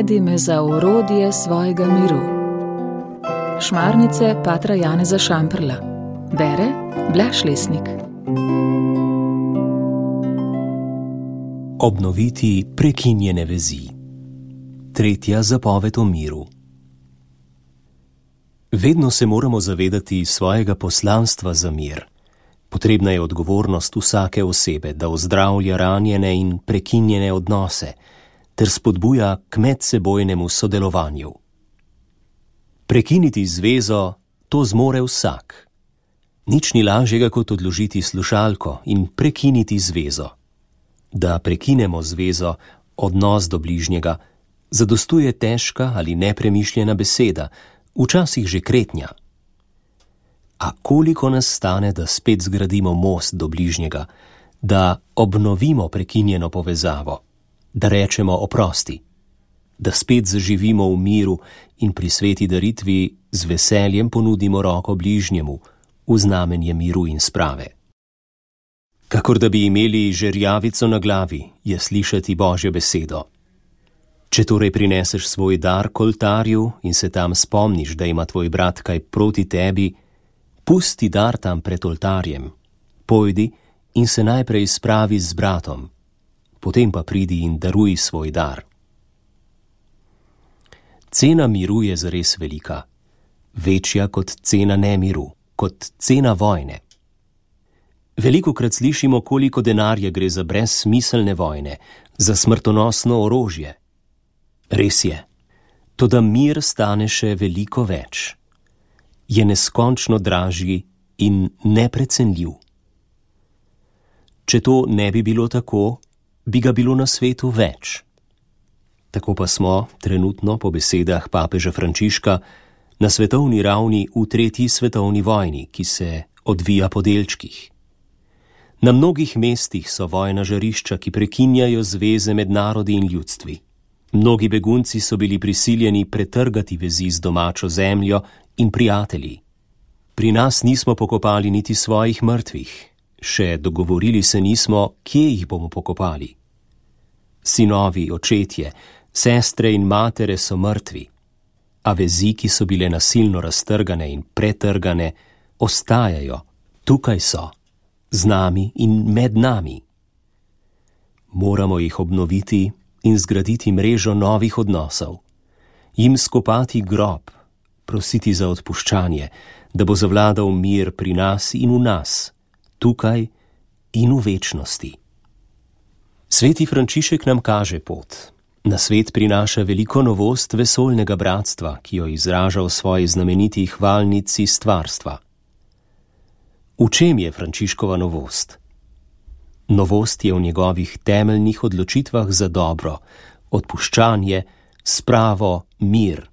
Navedi me za orodje svojega miru. Šmarnice patra Janeza Šamprla. Bere Blaž Lesnik. Obnoviti prekinjene vezi. Tretja zapoved o miru. Vedno se moramo zavedati svojega poslanstva za mir. Potrebna je odgovornost vsake osebe, da ozdravlja ranjene in prekinjene odnose, ter spodbuja k medsebojnemu sodelovanju. Prekiniti zvezo, to zmore vsak. Nič ni lažjega kot odložiti slušalko in prekiniti zvezo. Da prekinemo zvezo, odnos do bližnjega, zadostuje težka ali nepremišljena beseda, včasih že kretnja. A koliko nas stane, da spet zgradimo most do bližnjega, da obnovimo prekinjeno povezavo, da rečemo oprosti, da spet zaživimo v miru in pri sveti daritvi z veseljem ponudimo roko bližnjemu v znamenje miru in sprave. Kakor da bi imeli žerjavico na glavi, je slišati Božjo besedo. Če torej prineseš svoj dar k oltarju in se tam spomniš, da ima tvoj brat kaj proti tebi, pusti dar tam pred oltarjem, pojdi in se najprej spravi z bratom, potem pa pridi in daruj svoj dar. Cena miru je zares velika, večja kot cena nemiru, kot cena vojne. Velikokrat slišimo, koliko denarja gre za brezsmiselne vojne, za smrtonosno orožje. Res je, toda mir stane še veliko več. Je neskončno dražji in neprecenljiv. Če to ne bi bilo tako, bi ga bilo na svetu več. Tako pa smo trenutno, po besedah papeža Frančiška, na svetovni ravni v tretji svetovni vojni, ki se odvija po delčkih. Na mnogih mestih so vojna žarišča, ki prekinjajo zveze med narodi in ljudstvi. Mnogi begunci so bili prisiljeni pretrgati vezi z domačo zemljo in prijatelji. Pri nas nismo pokopali niti svojih mrtvih, še dogovorili se nismo, kje jih bomo pokopali. Sinovi, očetje, sestre in matere so mrtvi, a vezi, ki so bile nasilno raztrgane in pretrgane, ostajajo, tukaj so, z nami in med nami. Moramo jih obnoviti in zgraditi mrežo novih odnosov, jim skopati grob, prositi za odpuščanje, da bo zavladal mir pri nas in v nas, tukaj in v večnosti. Sveti Frančišek nam kaže pot. Na svet prinaša veliko novost vesoljnega bratstva, ki jo izraža v svoji znameniti hvalnici stvarstva. V čem je Frančiškova novost? Novost je v njegovih temeljnih odločitvah za dobro, odpuščanje, spravo, mir.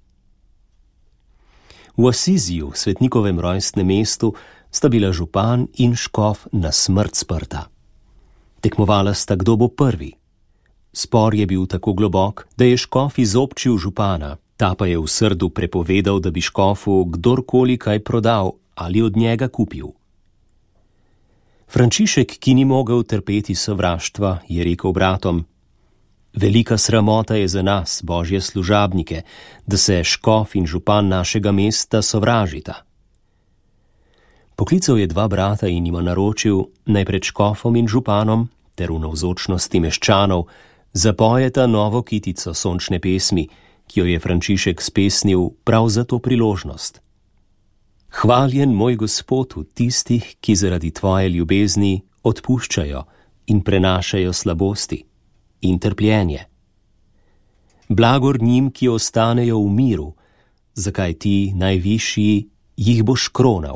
V Asiziju, svetnikovem rojstnem mestu, sta bila župan in škof na smrt sprta. Tekmovala sta, kdo bo prvi. Spor je bil tako globok, da je škof izobčil župana, ta pa je v srdu prepovedal, da bi škofu kdorkoli kaj prodal ali od njega kupil. Frančišek, ki ni mogel trpeti sovraštva, je rekel bratom: velika sramota je za nas, Božje služabnike, da se škof in župan našega mesta sovražita. Poklical je dva brata in jima naročil, naj pred škofom in županom ter v navzočnosti meščanov zapojeta novo kitico sončne pesmi, ki jo je Frančišek spesnil prav za to priložnost. Hvaljen moj Gospod v tistih, ki zaradi tvoje ljubezni odpuščajo in prenašajo slabosti in trpljenje. Blagor njim, ki ostanejo v miru, zakaj ti, najvišji, jih boš kronal.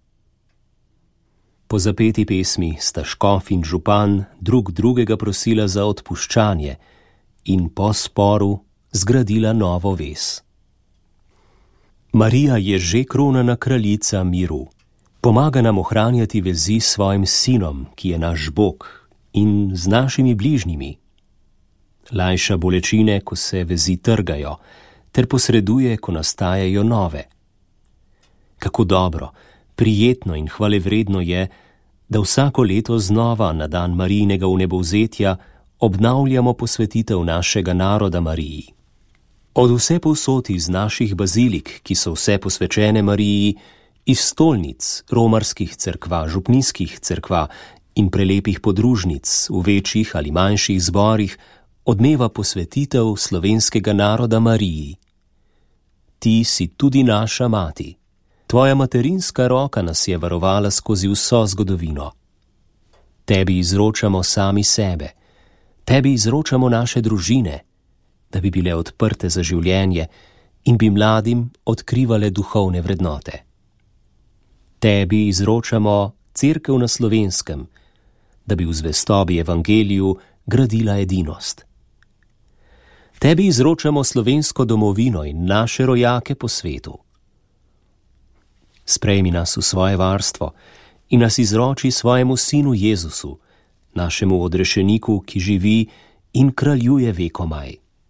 Po zapeti pesmi sta škof in župan drug drugega prosila za odpuščanje in po sporu zgradila novo vez. Marija je že kronana kraljica miru. Pomaga nam ohranjati vezi s svojim sinom, ki je naš Bog, in z našimi bližnjimi. Lajša bolečine, ko se vezi trgajo, ter posreduje, ko nastajajo nove. Kako dobro, prijetno in hvalevredno je, da vsako leto znova na dan Marijinega vnebovzetja obnavljamo posvetitev našega naroda Mariji. Od vse povsod iz naših bazilik, ki so vse posvečene Mariji, iz stolnic, romarskih cerkva, župnijskih cerkva in prelepih podružnic v večjih ali manjših zborih, odmeva posvetitev slovenskega naroda Mariji. Ti si tudi naša mati. Tvoja materinska roka nas je varovala skozi vso zgodovino. Tebi izročamo sami sebe, tebi izročamo naše družine, da bi bile odprte za življenje in bi mladim odkrivale duhovne vrednote. Tebi izročamo cerkev na Slovenskem, da bi v zvestobi evangeliju gradila edinost. Tebi izročamo slovensko domovino in naše rojake po svetu. Sprejmi nas v svoje varstvo in nas izroči svojemu sinu Jezusu, našemu odrešeniku, ki živi in kraljuje vekomaj.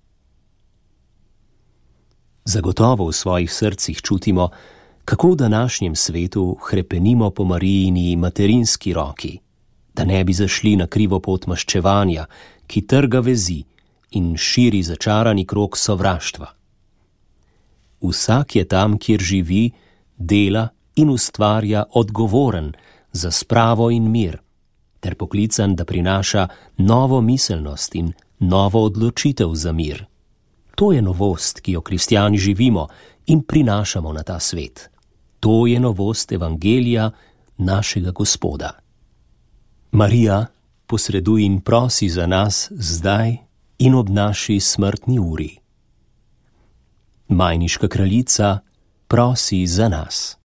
Zagotovo v svojih srcih čutimo, kako v današnjem svetu hrepenimo po Marijini materinski roki, da ne bi zašli na krivo pot maščevanja, ki trga vezi in širi začarani krog sovraštva. Vsak je tam, kjer živi, dela in ustvarja odgovoren za spravo in mir, ter poklican, da prinaša novo miselnost in novo odločitev za mir. To je novost, ki jo kristjani živimo in prinašamo na ta svet. To je novost evangelija našega Gospoda. Marija, posreduj in prosi za nas zdaj in ob naši smrtni uri. Majniška kraljica, prosi za nas.